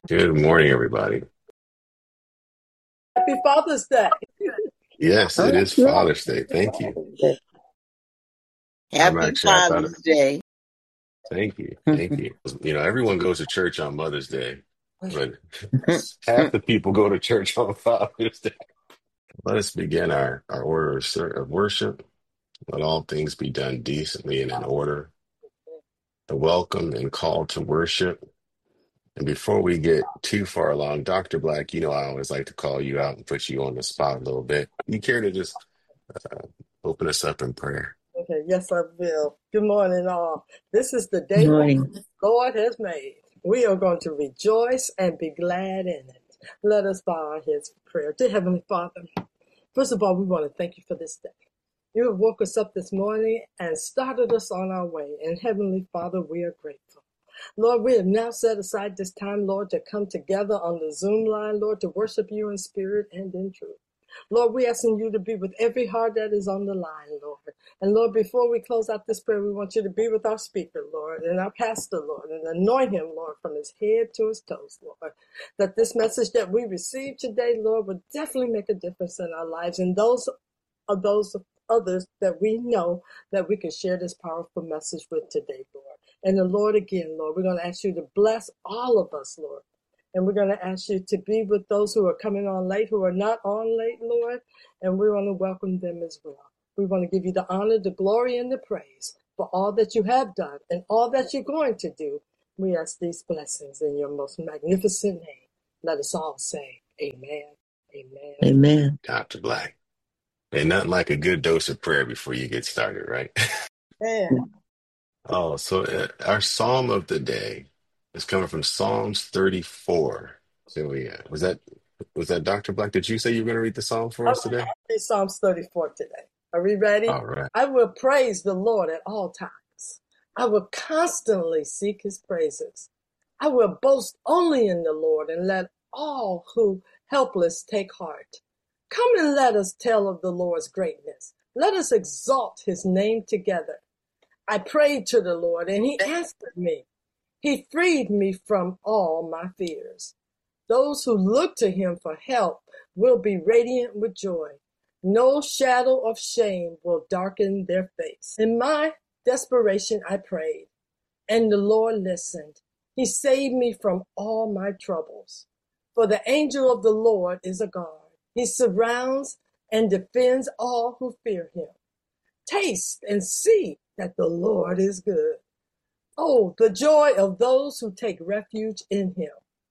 Good morning, everybody. Happy Father's Day. Yes, Oh, it is that's right. Father's Day. Thank you. I'm Happy actually, I thought, Father's Day. thank you. Thank you. Everyone goes to church on Mother's Day, but half the people go to church on Father's Day. Let us begin our order of worship. Let all things be done decently and in order. The welcome and call to worship. And before we get too far along, Dr. Black, I always like to call you out and put you on the spot a little bit. You care to just open us up in prayer? Okay, yes, I will. Good morning, all. This is the Good day that morning. the Lord has made. We are going to rejoice and be glad in it. Let us bow our heads for prayer. Dear Heavenly Father, first of all, we want to thank you for this day. You have woke us up this morning and started us on our way. And Heavenly Father, we are grateful. Lord, we have now set aside this time, Lord, to come together on the Zoom line, Lord, to worship you in spirit and in truth. Lord, we asking you to be with every heart that is on the line, Lord. And Lord, before we close out this prayer, we want you to be with our speaker, Lord, and our pastor, Lord, and anoint him, Lord, from his head to his toes, Lord. That this message that we receive today, Lord, will definitely make a difference in our lives and those others that we know that we can share this powerful message with today, Lord. And the Lord, again, Lord, we're going to ask you to bless all of us, Lord. And we're going to ask you to be with those who are coming on late, who are not on late, Lord. And we want to welcome them as well. We want to give you the honor, the glory, and the praise for all that you have done and all that you're going to do. We ask these blessings in your most magnificent name. Let us all say amen, amen. Amen. Dr. Black. Ain't nothing like a good dose of prayer before you get started, right? And Oh, so our Psalm of the day is coming from Psalms 34. So was that Dr. Black? Did you say you were going to read the Psalm for us today? read Psalms 34 today. Are we ready? All right. I will praise the Lord at all times. I will constantly seek his praises. I will boast only in the Lord and let all who helpless take heart. Come and let us tell of the Lord's greatness. Let us exalt his name together. I prayed to the Lord and he answered me. He freed me from all my fears. Those who look to him for help will be radiant with joy. No shadow of shame will darken their face. In my desperation, I prayed, and the Lord listened. He saved me from all my troubles. For the angel of the Lord is a guard. He surrounds and defends all who fear him. Taste and see that the Lord is good. Oh, the joy of those who take refuge in him.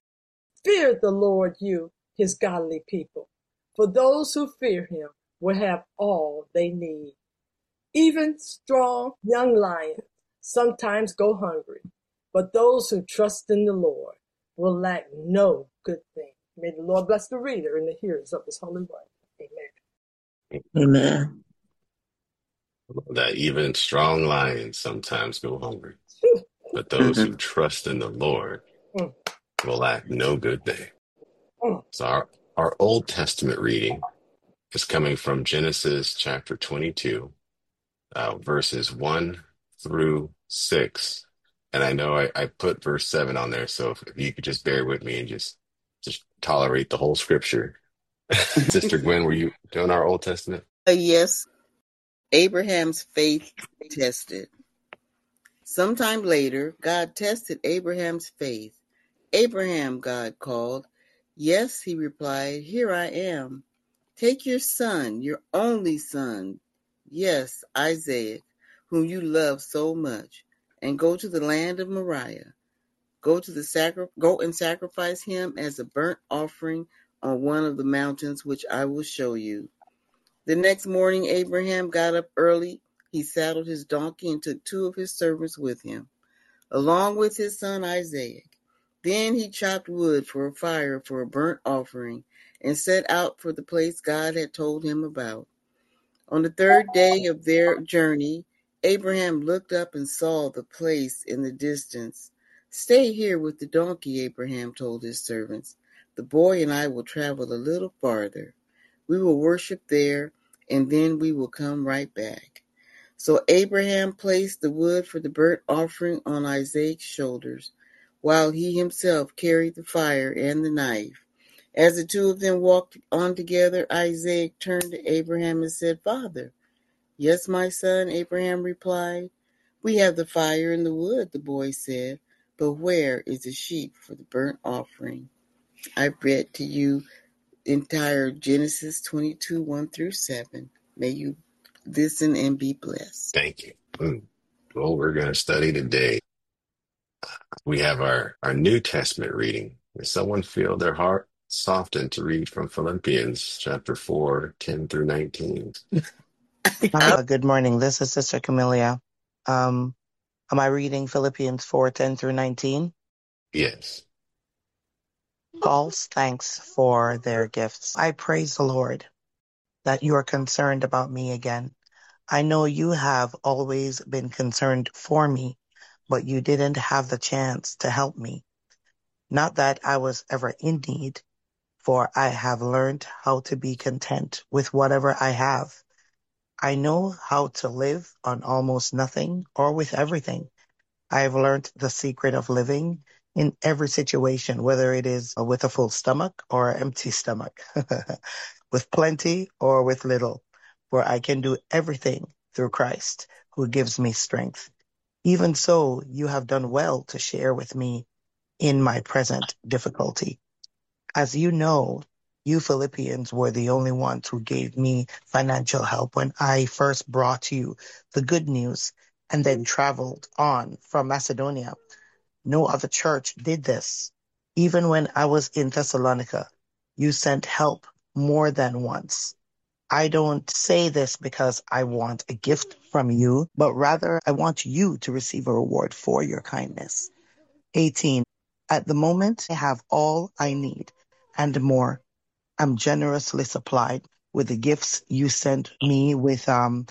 Fear the Lord, you, his godly people, for those who fear him will have all they need. Even strong young lions sometimes go hungry, but those who trust in the Lord will lack no good thing. May the Lord bless the reader and the hearers of his holy word. Amen. Amen. That even strong lions sometimes go hungry, but those who Mhm. trust in the Lord Mm, will lack no good thing. mm. So our Old Testament reading is coming from Genesis chapter 22, verses 1 through 6. And I know I put verse 7 on there, so if you could just bear with me and just tolerate the whole scripture. Sister Gwen, were you doing our Old Testament? Yes, Abraham's faith tested. Sometime later, God tested Abraham's faith. Abraham, God called. Yes, he replied, here I am. Take your son, your only son, yes, Isaac, whom you love so much, and go to the land of Moriah. Go and sacrifice him as a burnt offering on one of the mountains which I will show you. The next morning Abraham got up early. He saddled his donkey and took two of his servants with him, along with his son Isaac. Then he chopped wood for a fire for a burnt offering and set out for the place God had told him about. On the third day of their journey, Abraham looked up and saw the place in the distance. Stay here with the donkey, Abraham told his servants. The boy and I will travel a little farther. We will worship there, and then we will come right back. So Abraham placed the wood for the burnt offering on Isaac's shoulders, while he himself carried the fire and the knife. As the two of them walked on together, Isaac turned to Abraham and said, Father. Yes, my son, Abraham replied. We have the fire and the wood, the boy said, but where is the sheep for the burnt offering? I read to you entire Genesis 22, 1 through 7. May you listen and be blessed. Thank you. Well, we're going to study today. We have our New Testament reading. Does someone feel their heart softened to read from Philippians chapter 4, 10 through 19? Good morning. This is Sister Camelia. Am I reading Philippians 4:10 through 19? Yes. Paul's thanks for their gifts. I praise the Lord that you are concerned about me again. I know you have always been concerned for me, but you didn't have the chance to help me. Not that I was ever in need, for I have learned how to be content with whatever I have. I know how to live on almost nothing or with everything. I have learned the secret of living in every situation, whether it is with a full stomach or an empty stomach, with plenty or with little, for I can do everything through Christ who gives me strength. Even so, you have done well to share with me in my present difficulty. As you know, you Philippians were the only ones who gave me financial help when I first brought you the good news and then traveled on from Macedonia. No other church did this. Even when I was in Thessalonica, you sent help more than once. I don't say this because I want a gift from you, but rather I want you to receive a reward for your kindness. 18. At the moment, I have all I need and more. I'm generously supplied with the gifts you sent me with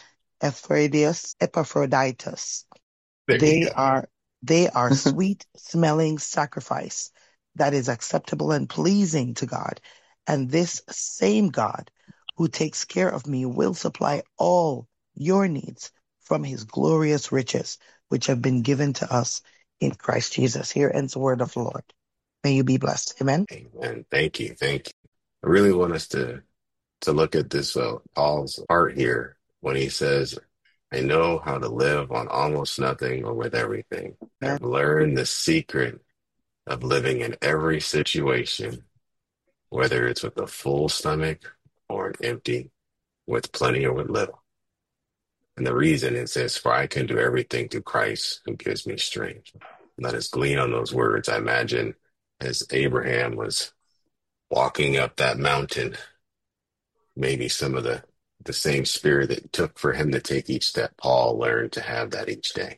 Epaphroditus. There you They go. are sweet smelling sacrifice that is acceptable and pleasing to God. And this same God who takes care of me will supply all your needs from his glorious riches, which have been given to us in Christ Jesus. Here ends the word of the Lord. May you be blessed. Amen. Amen. Thank you. Thank you. I really want us to look at this Paul's part here when he says, I know how to live on almost nothing or with everything. Amen. I've learned the secret of living in every situation, whether it's with a full stomach or an empty, with plenty or with little. And the reason it says, for I can do everything through Christ who gives me strength. Let us glean on those words. I imagine as Abraham was walking up that mountain, maybe some of the same spirit that took for him to take each step, Paul learned to have that each day.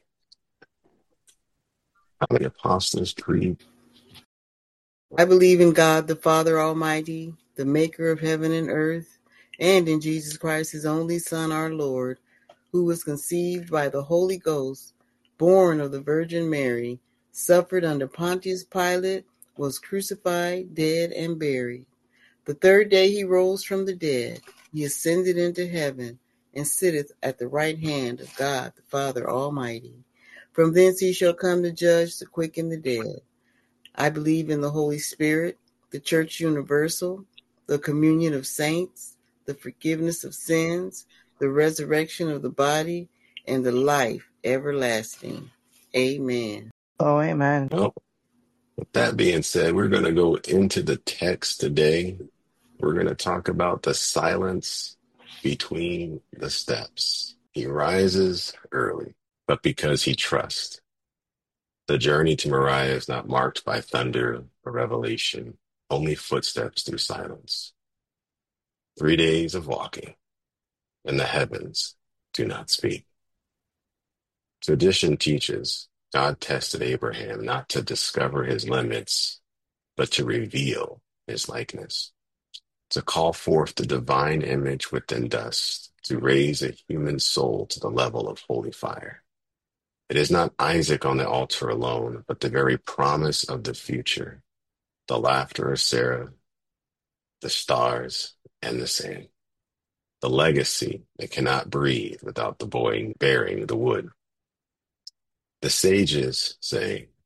How many Apostles' Creed? I believe in God, the Father Almighty, the maker of heaven and earth, and in Jesus Christ, his only Son, our Lord, who was conceived by the Holy Ghost, born of the Virgin Mary, suffered under Pontius Pilate, was crucified, dead, and buried. The third day he rose from the dead. He ascended into heaven, and sitteth at the right hand of God the Father Almighty. From thence he shall come to judge the quick and the dead. I believe in the Holy Spirit, the Church Universal, the communion of saints, the forgiveness of sins, the resurrection of the body, and the life everlasting. Amen. Oh, amen. Well, with that being said, we're going to go into the text today. We're going to talk about the silence between the steps. He rises early, but because he trusts. The journey to Moriah is not marked by thunder or revelation, only footsteps through silence. 3 days of walking, and the heavens do not speak. Tradition teaches God tested Abraham not to discover his limits, but to reveal his likeness, to call forth the divine image within dust, to raise a human soul to the level of holy fire. It is not Isaac on the altar alone, but the very promise of the future, the laughter of Sarah, the stars, and the sand, the legacy that cannot breathe without the boy bearing the wood. The sages say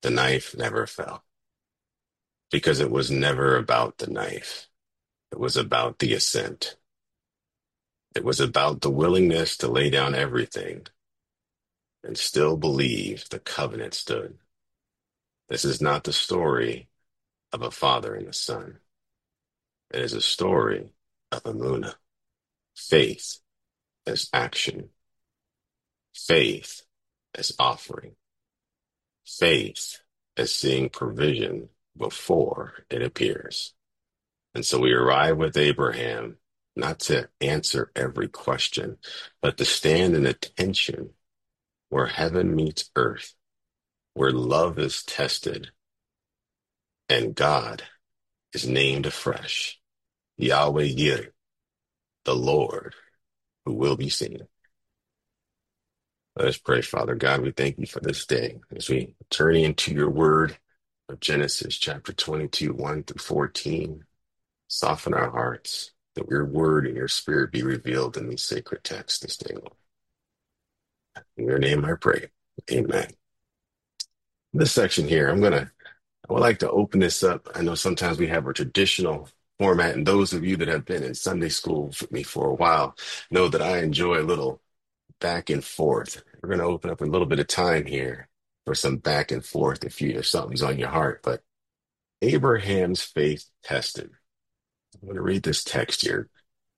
the knife never fell because it was never about the knife. It was about the ascent. It was about the willingness to lay down everything and still believe the covenant stood. This is not the story of a father and a son. It is a story of Emunah, faith as action, faith as offering, faith as seeing provision before it appears. And so we arrive with Abraham not to answer every question, but to stand in attention where heaven meets earth, where love is tested and God is named afresh. Yahweh Yir, the Lord who will be seen. Let us pray, Father God. We thank you for this day as we turn into your word of Genesis chapter 22, 1 through 14. Soften our hearts that your word and your spirit be revealed in these sacred texts this day, Lord. In your name I pray. Amen. This section here, I would like to open this up. I know sometimes we have a traditional format, and those of you that have been in Sunday school with me for a while know that I enjoy a little back and forth. We're going to open up a little bit of time here for some back and forth if something's on your heart. But Abraham's faith tested. I'm going to read this text here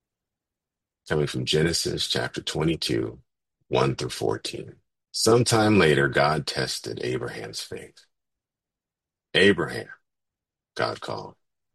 coming from Genesis chapter 22, 1 through 14. Sometime later, God tested Abraham's faith. Abraham, God called.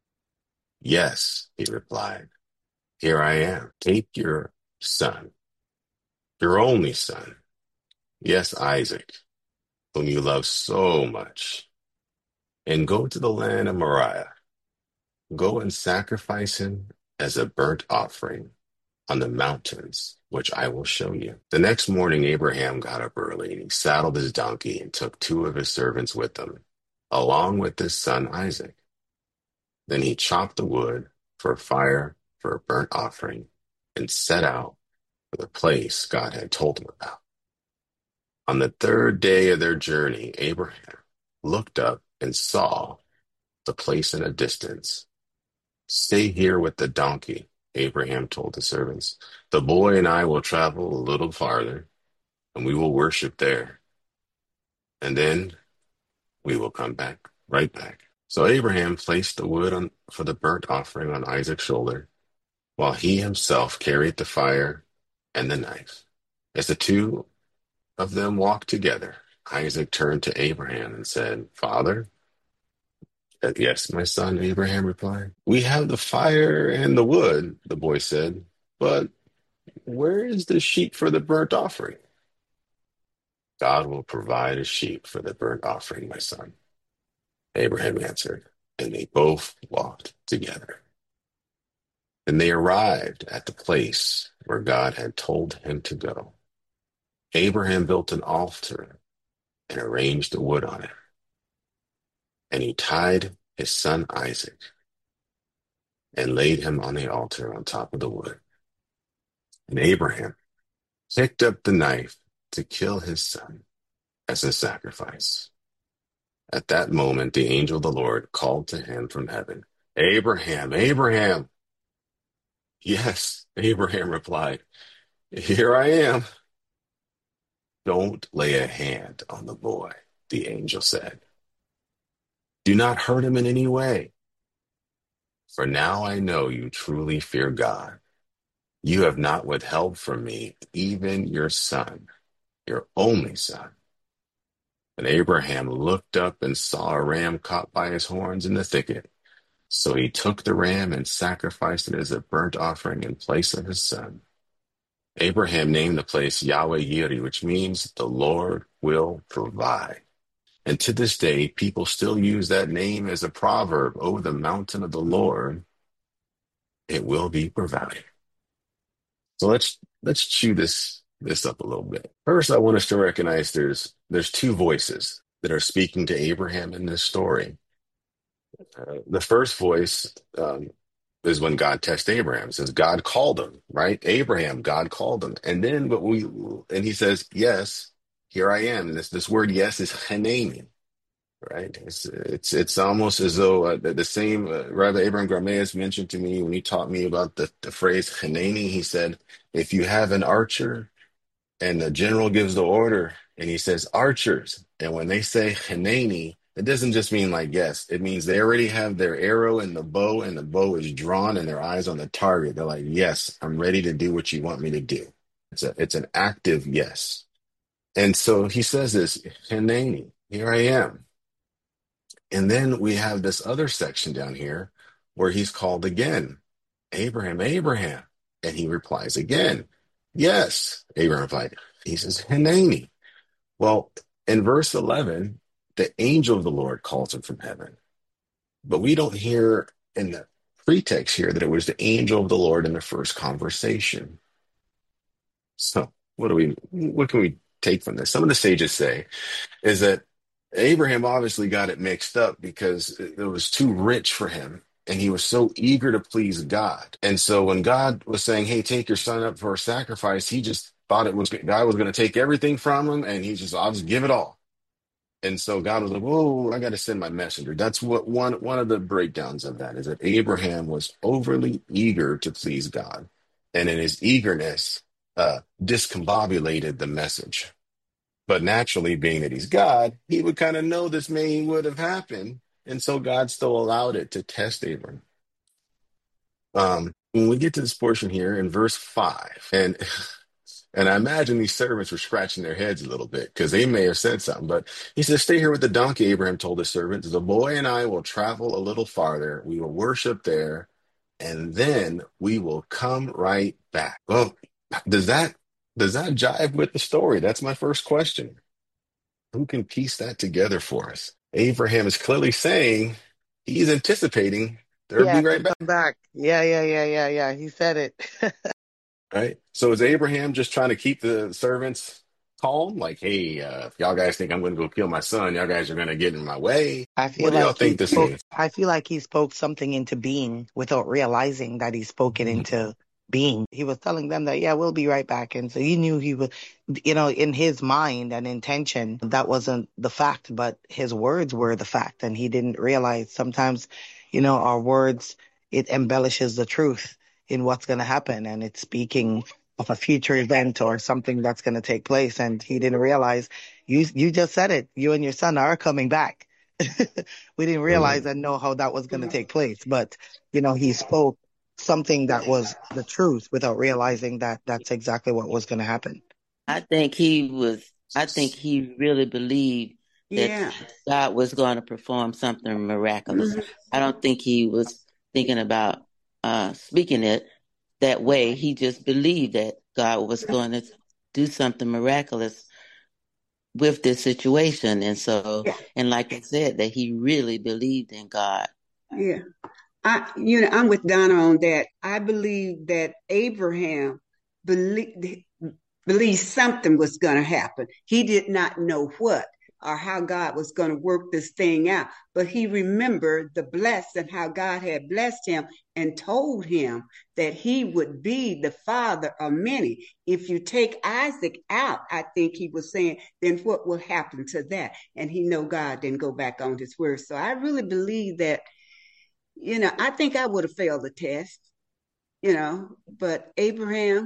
Yes, he replied. Here I am. Take your son, your only son. Yes, Isaac, whom you love so much, and go to the land of Moriah. Go and sacrifice him as a burnt offering on the mountains, which I will show you. The next morning, Abraham got up early and he saddled his donkey and took two of his servants with him, along with his son Isaac. Then he chopped the wood for a fire for a burnt offering and set out for the place God had told him about. On the third day of their journey, Abraham looked up and saw the place in a distance. Stay here with the donkey, Abraham told the servants. The boy and I will travel a little farther, and we will worship there. And then we will come back, right back. So Abraham placed the wood for the burnt offering on Isaac's shoulder, while he himself carried the fire and the knife. As the two of them walked together, Isaac turned to Abraham and said, Father? Yes, my son, Abraham replied. We have the fire and the wood, the boy said, but where is the sheep for the burnt offering? God will provide a sheep for the burnt offering, my son, Abraham answered, and they both walked together. And they arrived at the place where God had told him to go. Abraham built an altar and arranged the wood on it. And he tied his son Isaac and laid him on the altar on top of the wood. And Abraham picked up the knife to kill his son as a sacrifice. At that moment, the angel of the Lord called to him from heaven, Abraham, Abraham. Yes, Abraham replied, here I am. Don't lay a hand on the boy, the angel said. Do not hurt him in any way. For now I know you truly fear God. You have not withheld from me even your son, your only son. And Abraham looked up and saw a ram caught by his horns in the thicket. So he took the ram and sacrificed it as a burnt offering in place of his son. Abraham named the place Yahweh Yiri, which means the Lord will provide. And to this day, people still use that name as a proverb. Over the mountain of the Lord, it will be provided. So let's chew this up a little bit. First, I want us to recognize there's two voices that are speaking to Abraham in this story. The first voice is when God tests Abraham. It says God called him, right? Abraham, God called him, and then he says, "Yes, here I am." And this word "yes" is hanami. right? It's almost as though the same Rabbi Abraham Grameus mentioned to me when he taught me about the phrase Hanani. He said, if you have an archer and the general gives the order and he says archers, and when they say Hanani, it doesn't just mean like yes, it means they already have their arrow and the bow is drawn and their eyes on the target. They're like, yes, I'm ready to do what you want me to do. It's an active yes. And so he says this, Hanani, here I am. And then we have this other section down here where he's called again, Abraham, Abraham. And he replies again, yes. Abraham replied, he says, Hanani. Well, in verse 11, the angel of the Lord calls him from heaven. But we don't hear in the pretext here that it was the angel of the Lord in the first conversation. So what can we take from this? Some of the sages say is that Abraham obviously got it mixed up because it was too rich for him. And he was so eager to please God. And so when God was saying, hey, take your son up for a sacrifice, he just thought it was God was going to take everything from him. And he just, I'll just give it all. And so God was like, whoa, I got to send my messenger. That's what one of the breakdowns of that is that Abraham was overly eager to please God. And in his eagerness, discombobulated the message. But naturally, being that he's God, he would kind of know this may would have happened. And so God still allowed it to test Abram. When we get to this portion here in verse 5, and I imagine these servants were scratching their heads a little bit because they may have said something, but he says, stay here with the donkey. Abraham told his servants, the boy and I will travel a little farther. We will worship there, and then we will come right back. Well, does that jive with the story? That's my first question. Who can piece that together for us? Abraham is clearly saying he's anticipating they'll Yeah, be to right back, come back. Yeah. He said it. right? So is Abraham just trying to keep the servants calm? Like, hey, if y'all guys think I'm going to go kill my son, y'all guys are going to get in my way. I What feel do y'all like think he this spoke, means? I feel like he spoke something into being without realizing that he spoke it into being. He was telling them that, yeah, we'll be right back. And so he knew he was, in his mind and intention, that wasn't the fact, but his words were the fact. And he didn't realize sometimes, our words, it embellishes the truth in what's going to happen. And it's speaking of a future event or something that's going to take place. And he didn't realize you just said it. You and your son are coming back. We didn't realize Mm, and know how that was going to take place. But, he spoke something that was the truth without realizing that that's exactly what was going to happen. I think he really believed that Yeah. God was going to perform something miraculous. Mhm. I don't think he was thinking about speaking it that way. He just believed that God was going to do something miraculous with this situation. And so, Yeah. and like I said, that he really believed in God. Yeah. I'm with Donna on that. I believe that Abraham believed believed something was going to happen. He did not know what or how God was going to work this thing out, but he remembered the blessing, how God had blessed him and told him that he would be the father of many. If you take Isaac out, I think he was saying, then what will happen to that? And he know God didn't go back on his word. So I really believe that, I think I would have failed the test, but Abraham,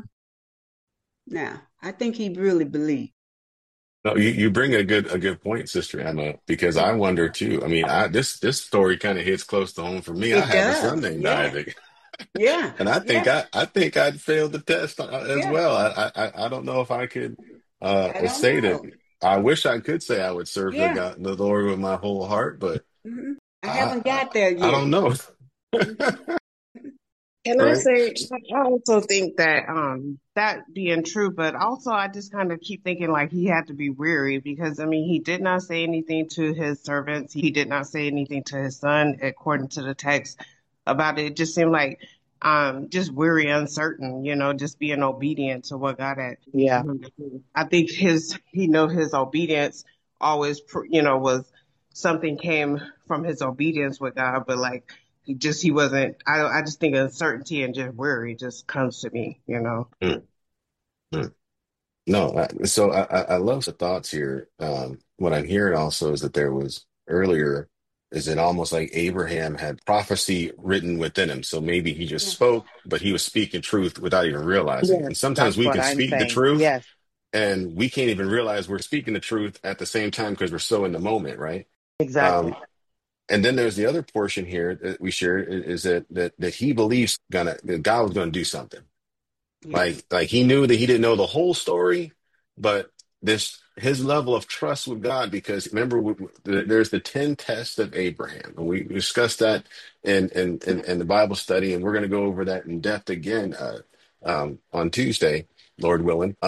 now I think he really believed. no, you bring a good point, Sister Emma, because I wonder too. I mean, this story kind of hits close to home for me. I It have a son does. named Yeah. Isaac, Yeah. and Yeah. I think I'd failed the test as Yeah. well. I don't know if I could I don't say that. know. I wish I could say I would serve Yeah. the Lord with my whole heart, but Hmm. I I haven't I, got there I yet. don't know. Hmm. Can I Right? say, I also think that that being true, but also I just kind of keep thinking like he had to be weary because I mean he did not say anything to his servants. He did not say anything to his son, according to the text about it. It just seemed like just weary, uncertain, just being obedient to what God had Yeah. told him to do. I think his obedience always, was something came from his obedience with God, but like he wasn't. I just think uncertainty and just worry just comes to me. Mm, mm. No, so I love the thoughts here. What I'm hearing also is that there was earlier, is it almost like Abraham had prophecy written within him? So maybe he just spoke, but he was speaking truth without even realizing it. Yes, And sometimes that's we what can I'm speak the saying. truth Yes, and we can't even realize we're speaking the truth at the same time because we're so in the moment, right? exactly. Um, and then there's the other portion here that we shared is that he believes that God was gonna do something. Yeah. Like he knew that he didn't know the whole story, but this his level of trust with God, because remember there's the 10 tests of Abraham, and we discussed that in the Bible study, and we're going to go over that in depth again on Tuesday, Lord willing.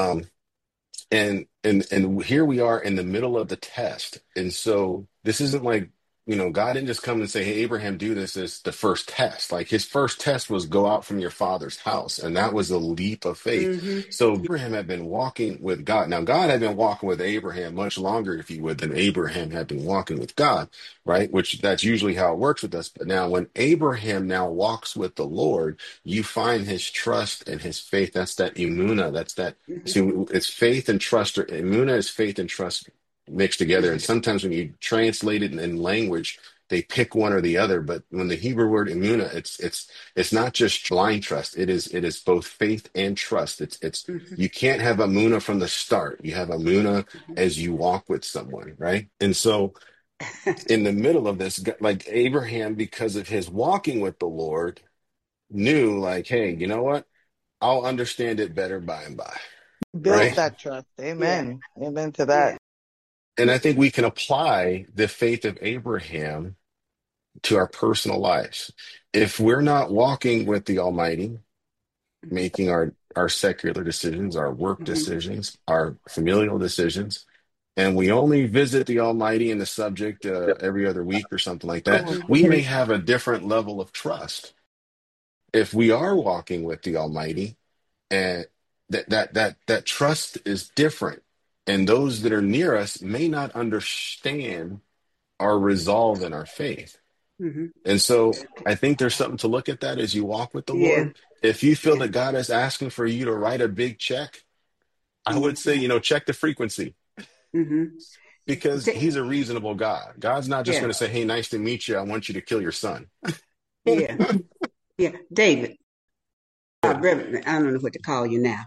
And here we are in the middle of the test. And so this isn't like, God didn't just come and say, hey, Abraham, do this as the first test. Like his first test was go out from your father's house. And that was a leap of faith. Mm-hmm. So Abraham had been walking with God. Now, God had been walking with Abraham much longer, if you would, than Abraham had been walking with God, right? Which that's usually how it works with us. But now when Abraham now walks with the Lord, you find his trust and his faith. That's that imuna. That's that. Mm-hmm. So it's faith and trust. Or imuna is faith and trust mixed together. And sometimes when you translate it in language, they pick one or the other. But when the Hebrew word imuna, it's not just blind trust. It is both faith and trust. It's Mm-hmm. you can't have amuna from the start. You have amuna as you walk with someone, right? And so in the middle of this, like Abraham, because of his walking with the Lord, knew like, hey, you know what? I'll understand it better by and by, Builds right? that trust. Yeah. Amen. Amen to Yeah. that. And I think we can apply the faith of Abraham to our personal lives. If we're not walking with the Almighty, making our secular decisions, our work Mm-hmm. decisions, our familial decisions, and we only visit the Almighty and the subject every other week or something like that, Oh, we may okay. have a different level of trust. If we are walking with the Almighty, and that trust is different, and those that are near us may not understand our resolve in our faith. Mm-hmm. And so I think there's something to look at that as you walk with the Yeah. Lord. If you feel Yeah. that God is asking for you to write a big check, I would say, Mm-hmm. check the frequency, Mm-hmm. because he's a reasonable God. God's not just Yeah. going to say, hey, nice to meet you. I want you to kill your son. Yeah. Yeah. David. Yeah, Reverend, I don't know what to call you now.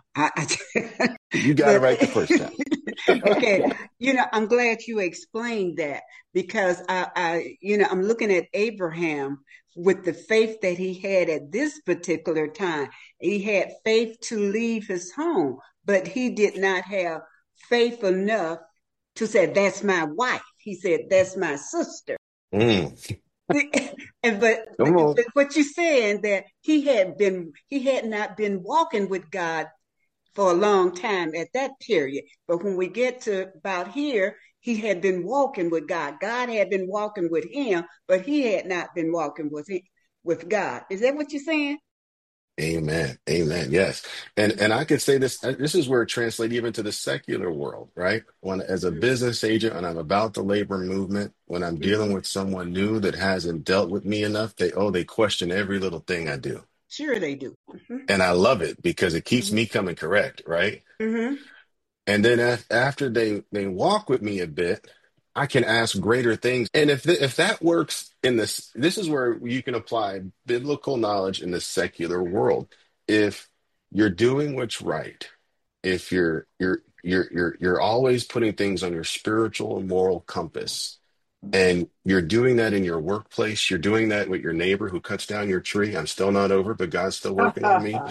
you got it But right the first time. okay, I'm glad you explained that because I'm looking at Abraham with the faith that he had at this particular time. He had faith to leave his home, but he did not have faith enough to say, "That's my wife." He said, "That's my sister." Mm, And come on. but what you're saying that he had not been walking with God for a long time at that period. But when we get to about here, he had been walking with God. God had been walking with him, but he had not been walking with God. Is that what you're saying? Amen. Amen. Yes. And I could say this is where it translates even to the secular world, right? When as a business agent and I'm about the labor movement, when I'm dealing Mm-hmm. with someone new that hasn't dealt with me enough, they question every little thing I do. Sure, they do. And I love it because it keeps Mm-hmm. me coming correct, right? Mm-hmm. And then after they walk with me a bit, I can ask greater things. And if that works this is where you can apply biblical knowledge in the secular world. If you're doing what's right, if you're always putting things on your spiritual and moral compass, and you're doing that in your workplace, you're doing that with your neighbor who cuts down your tree. I'm still not over, but God's still working on me.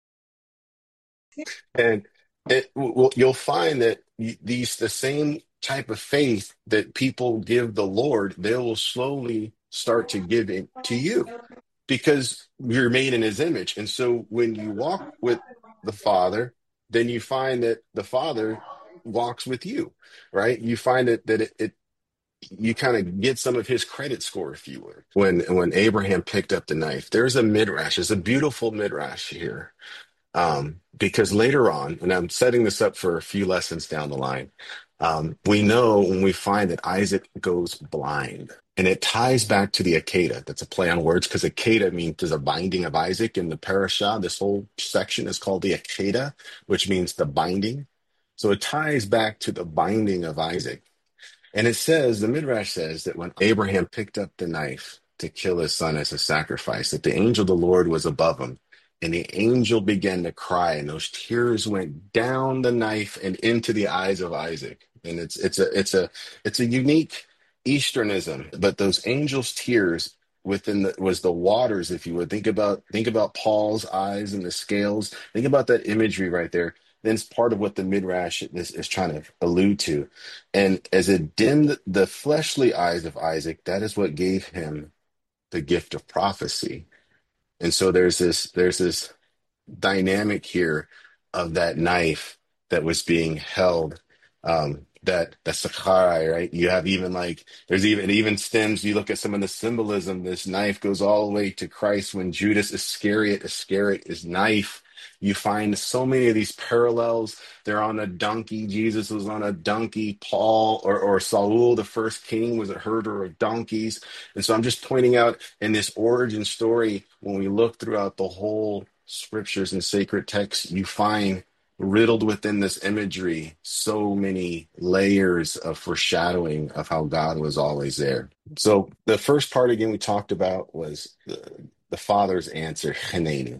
And you'll find that the same type of faith that people give the Lord, they will slowly start to give it to you because you're made in his image. And so when you walk with the Father, then you find that the Father walks with you, right? You find that you kind of get some of his credit score, if you would. When Abraham picked up the knife, there's a midrash. There's a beautiful midrash here, because later on, and I'm setting this up for a few lessons down the line, we know when we find that Isaac goes blind, and it ties back to the Akedah. That's a play on words because Akedah means there's a binding of Isaac in the parashah. This whole section is called the Akedah, which means the binding. So it ties back to the binding of Isaac. And it says, the Midrash says that when Abraham picked up the knife to kill his son as a sacrifice, that the angel of the Lord was above him. And the angel began to cry, and those tears went down the knife and into the eyes of Isaac. And it's a unique Easternism, but those angels' tears within the was the waters, if you would think about Paul's eyes and the scales. Think about that imagery right there. Then it's part of what the Midrash is trying to allude to. And as it dimmed the fleshly eyes of Isaac, that is what gave him the gift of prophecy. And so there's this dynamic here of that knife that was being held, that sakhai, right? You have even like there's even it even stems. You look at some of the symbolism. This knife goes all the way to Christ when Judas Iscariot is knife. You find so many of these parallels. They're on a donkey. Jesus was on a donkey. Paul or Saul, the first king, was a herder of donkeys. And so I'm just pointing out in this origin story, when we look throughout the whole scriptures and sacred texts, you find riddled within this imagery so many layers of foreshadowing of how God was always there. So the first part again we talked about was the father's answer, Hanani.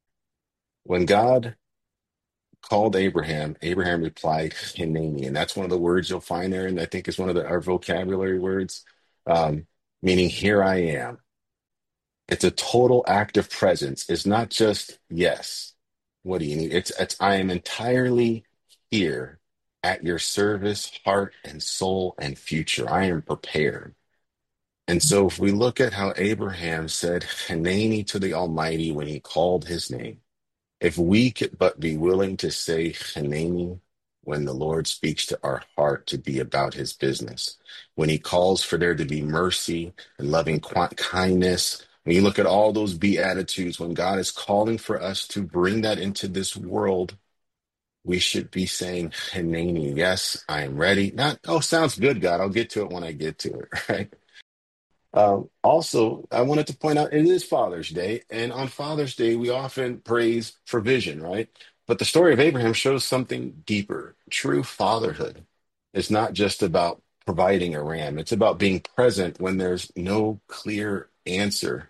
When God called Abraham, Abraham replied, Hanani. And that's one of the words you'll find there, and I think it's one of our vocabulary words, meaning here I am. It's a total active presence. It's not just yes. What do you need? It's I am entirely here at your service, heart and soul and future. I am prepared. And so if we look at how Abraham said Hanani to the Almighty when he called his name, if we could but be willing to say Hanani when the Lord speaks to our heart to be about his business, when he calls for there to be mercy and loving kindness, when you look at all those beatitudes, when God is calling for us to bring that into this world, we should be saying Hanani. Yes, I am ready. Not, oh, sounds good, God. I'll get to it when I get to it, right? Also, I wanted to point out it is Father's Day, and on Father's Day, we often praise provision, right? But the story of Abraham shows something deeper. True fatherhood is not just about providing a ram, it's about being present when there's no clear answer.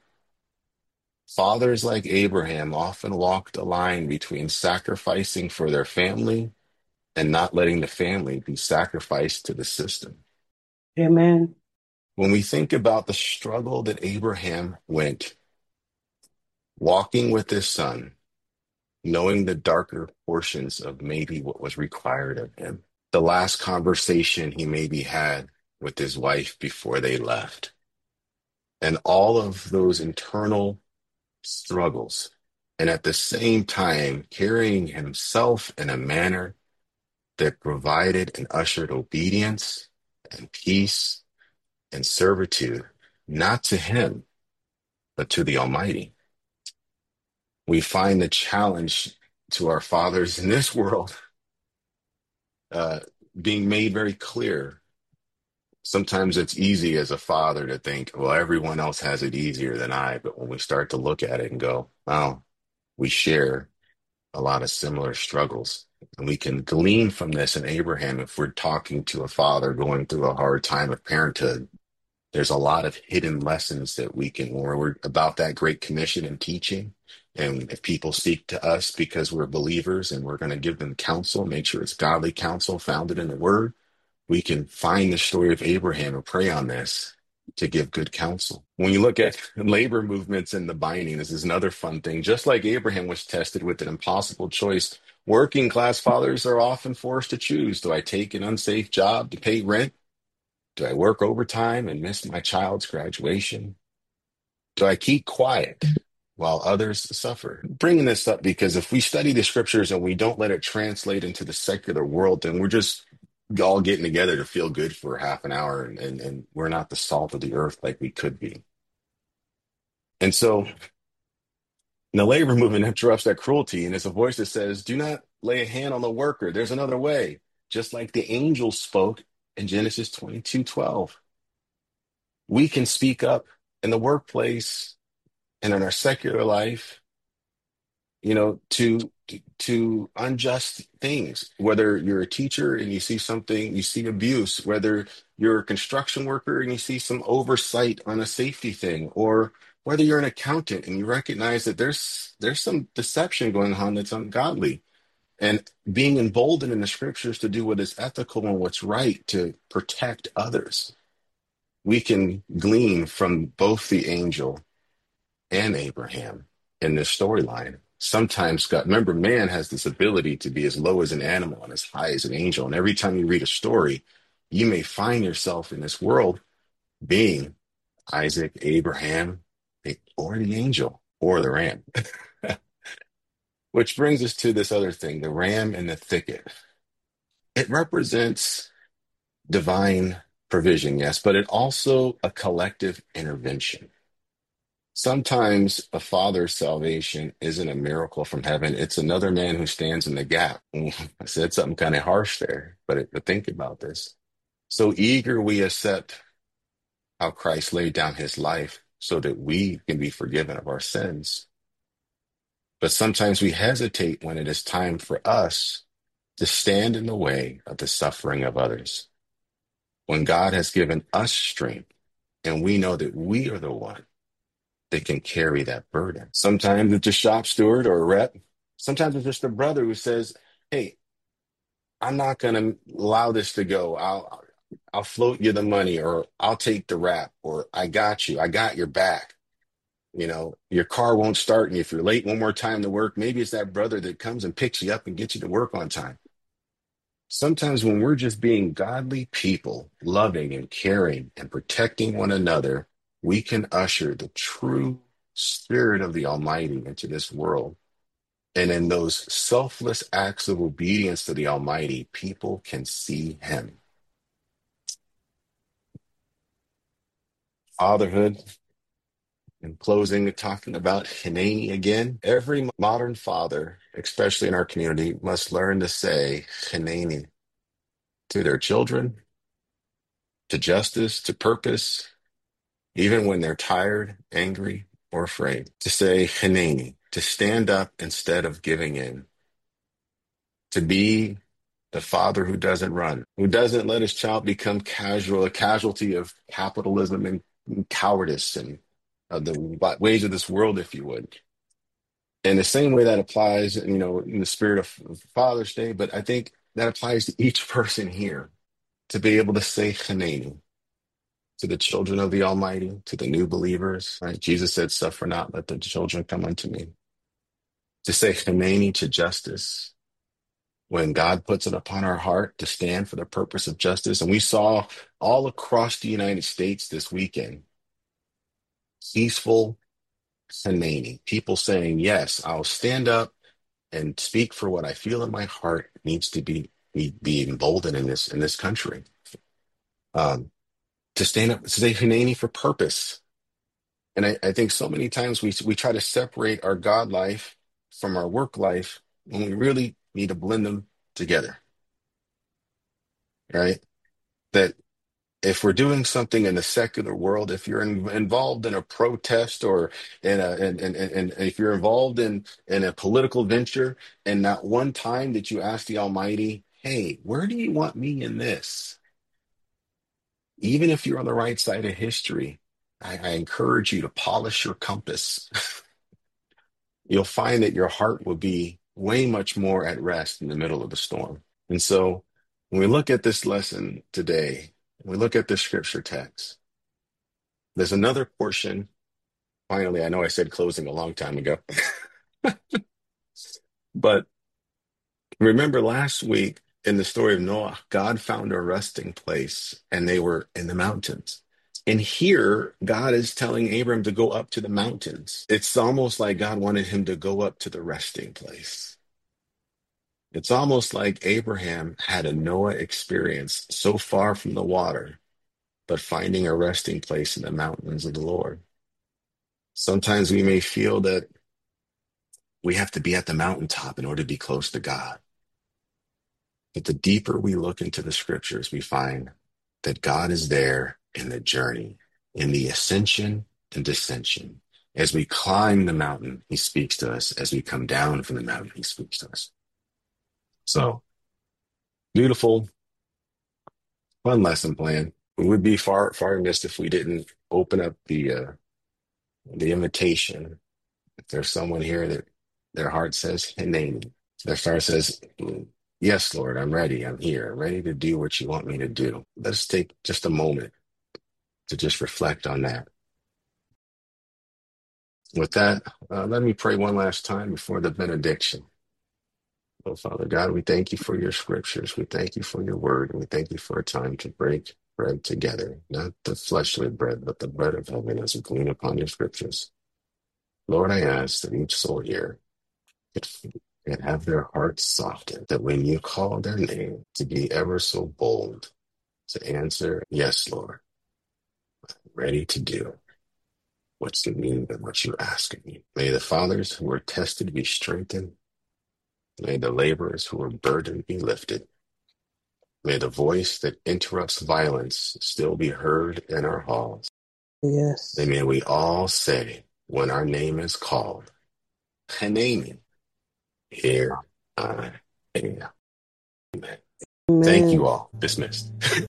Fathers like Abraham often walked a line between sacrificing for their family and not letting the family be sacrificed to the system. Amen. When we think about the struggle that Abraham went, walking with his son, knowing the darker portions of maybe what was required of him, the last conversation he maybe had with his wife before they left, and all of those internal struggles, and at the same time carrying himself in a manner that provided and ushered obedience and peace and servitude, not to him, but to the Almighty. We find the challenge to our fathers in this world uh, being made very clear. Sometimes it's easy as a father to think, well, everyone else has it easier than I. But when we start to look at it and go, oh, we share a lot of similar struggles. And we can glean from this in Abraham if we're talking to a father going through a hard time of parenthood. There's a lot of hidden lessons that we can, when we're about that great commission and teaching. And if people seek to us because we're believers and we're going to give them counsel, make sure it's godly counsel founded in the word, we can find the story of Abraham and pray on this to give good counsel. When you look at labor movements and the binding, this is another fun thing. Just like Abraham was tested with an impossible choice, working class fathers are often forced to choose. Do I take an unsafe job to pay rent? Do I work overtime and miss my child's graduation? Do I keep quiet while others suffer? I'm bringing this up because if we study the scriptures and we don't let it translate into the secular world, then we're just all getting together to feel good for half an hour, and we're not the salt of the earth like we could be. And so the labor movement interrupts that cruelty, and it's a voice that says, do not lay a hand on the worker. There's another way, just like the angels spoke in Genesis 22:12. We can speak up in the workplace and in our secular life to unjust things. Whether you're a teacher and you see something, you see abuse, whether you're a construction worker and you see some oversight on a safety thing, or whether you're an accountant and you recognize that there's some deception going on that's ungodly. And being emboldened in the scriptures to do what is ethical and what's right to protect others. We can glean from both the angel and Abraham in this storyline. Sometimes God, remember, man has this ability to be as low as an animal and as high as an angel. And every time you read a story, you may find yourself in this world being Isaac, Abraham, or the angel, or the ram. Which brings us to this other thing, the ram in the thicket. It represents divine provision, yes, but it also a collective intervention. Sometimes a father's salvation isn't a miracle from heaven. It's another man who stands in the gap. I said something kind of harsh there, but think about this. So eager we accept how Christ laid down his life so that we can be forgiven of our sins. But sometimes we hesitate when it is time for us to stand in the way of the suffering of others. When God has given us strength and we know that we are the one that can carry that burden. Sometimes it's a shop steward or a rep. Sometimes it's just a brother who says, "Hey, I'm not going to allow this to go. I'll float you the money, or I'll take the rap, or I got you. I got your back. Your car won't start, and if you're late one more time to work, maybe it's that brother that comes and picks you up and gets you to work on time." Sometimes when we're just being godly people, loving and caring and protecting one another, we can usher the true spirit of the Almighty into this world. And in those selfless acts of obedience to the Almighty, people can see him. Fatherhood. In closing, talking about Hineni again. Every modern father, especially in our community, must learn to say Hineni to their children, to justice, to purpose, even when they're tired, angry, or afraid. To say Hineni, to stand up instead of giving in, to be the father who doesn't run, who doesn't let his child become a casualty of capitalism and cowardice and the ways of this world, if you would. And the same way that applies, in the spirit of Father's Day, but I think that applies to each person here to be able to say Hineni to the children of the Almighty, to the new believers, right? Jesus said, "Suffer not, let the children come unto me." To say Hineni to justice when God puts it upon our heart to stand for the purpose of justice. And we saw all across the United States this weekend, peaceful Hineni, people saying, "Yes, I'll stand up and speak for what I feel in my heart needs to be emboldened in this country." To stand up, to say Hineni for purpose. And I think so many times we try to separate our God life from our work life when we really need to blend them together, right? That if we're doing something in the secular world, if you're involved in a protest or and if you're involved in a political venture, and not one time that you ask the Almighty, "Hey, where do you want me in this?" Even if you're on the right side of history, I encourage you to polish your compass. You'll find that your heart will be way much more at rest in the middle of the storm. And so when we look at this lesson today, when we look at this scripture text, there's another portion. Finally, I know I said closing a long time ago, but remember last week in the story of Noah, God found a resting place and they were in the mountains. And here, God is telling Abram to go up to the mountains. It's almost like God wanted him to go up to the resting place. It's almost like Abraham had a Noah experience so far from the water, but finding a resting place in the mountains of the Lord. Sometimes we may feel that we have to be at the mountaintop in order to be close to God. But the deeper we look into the scriptures, we find that God is there in the journey, in the ascension and descension, As we climb the mountain, he speaks to us. As we come down from the mountain, he speaks to us. So beautiful, fun lesson plan. We would be far missed if we didn't open up the invitation. If there's someone here that their heart says, Hineni, their heart says, yes, Lord, I'm ready. I'm here. I'm ready to do what you want me to do. Let's take just a moment to just reflect on that. With that, let me pray one last time before the benediction. Oh, Father God, we thank you for your scriptures. We thank you for your word. And we thank you for a time to break bread together, not the fleshly bread, but the bread of heaven as we glean upon your scriptures. Lord, I ask that each soul here could have their hearts softened, that when you call their name, to be ever so bold, to answer, yes, Lord, ready to do what's the need and what you ask of me. May the fathers who are tested be strengthened. May the laborers who are burdened be lifted. May the voice that interrupts violence still be heard in our halls. Yes. And may we all say, when our name is called, Hanani, here I am. Amen. Thank you all. Dismissed.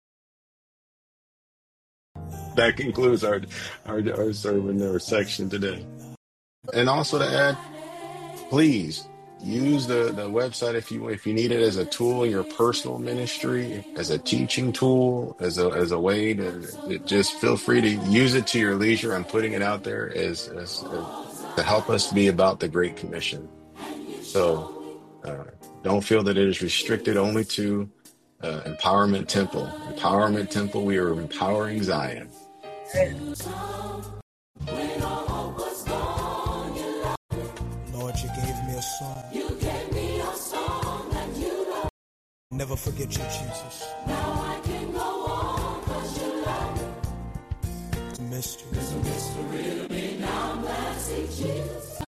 That concludes our sermon or section today. And also to add, please use the website if you need it as a tool in your personal ministry, as a teaching tool, as a way to just feel free to use it to your leisure. I'm putting it out there as to help us be about the Great Commission. So don't feel that it is restricted only to Empowerment Temple. Empowerment Temple, we are empowering Zion. Lord, you gave me a song. You gave me a song that you love. Never forget you, Jesus. Now I can go on because you love me. It's a mystery. It's a mystery to me. Now I'm glad to see Jesus.